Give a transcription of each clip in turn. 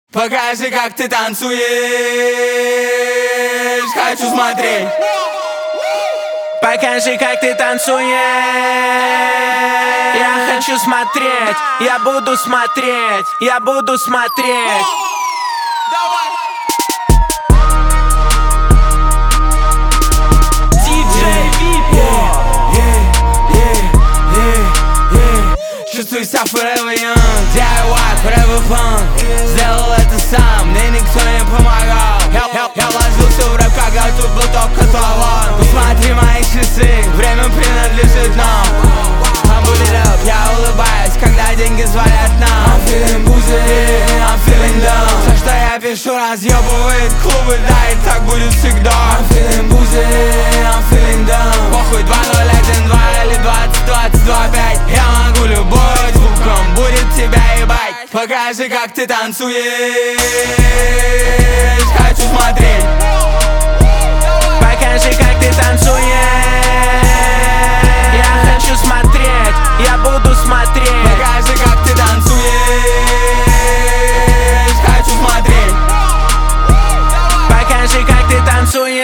Покажи, как ты танцуешь, хочу смотреть. Покажи, как ты танцуешь. Я хочу смотреть, я буду смотреть, я буду смотреть. Чувствую себя forever young, DIY, forever fun. Сделал это сам, мне никто не помогал. Я вложился в рэп, когда тут был только талант. Посмотри мои часы, время принадлежит нам. I'm booted up, я улыбаюсь, когда деньги звонят нам. I'm feeling boozy, I'm feeling dumb. Все, что я пишу, разъебывает клубы, да, и так будет всегда. I'm feeling boozy, I'm feeling dumb. Похуй 2012 или 2025. Я могу любой звуком, будет тебя ебать. Покажи, как ты танцуешь, хочу смотреть. Покажи, как ты танцуешь. Я хочу смотреть, я буду смотреть. Покажи, как ты танцуешь, хочу смотреть. Покажи, как ты танцуешь.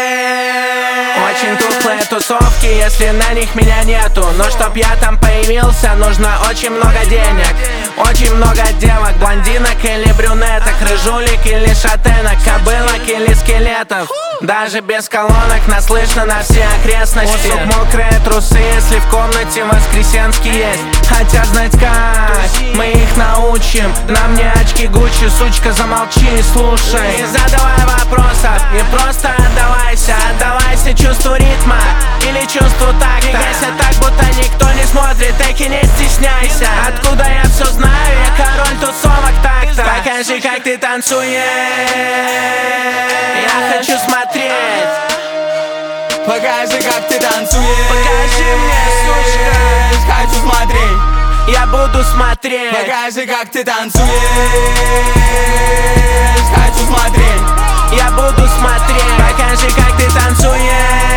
Очень тухлые тусовки, если на них меня нету. Но чтоб я там появился, нужно очень много денег. Очень много девок, блондинок или брюнеток, рыжулик или шатенок, кобылок или скелетов. Даже без колонок нас слышно на все окрестности. Сук, мокрые трусы, если в комнате воскресенский есть. Хотя знать как, мы их научим. На мне очки Гуччи, сучка, замолчи и слушай. Не задавай вопросов и просто отдавайся. Отдавайся чувству ритма или чувству такта. Двигайся так, будто никто не смотрит, так и не стесняйся. Откуда я все знаю, я король тусовок так-то. Покажи, как ты танцуешь. Я хочу смотреть. Покажи, как ты танцуешь. Покажи мне, сучка. Хочу смотреть. Я буду смотреть. Покажи, как ты танцуешь. Хочу смотреть. Я буду смотреть. Покажи, как ты танцуешь.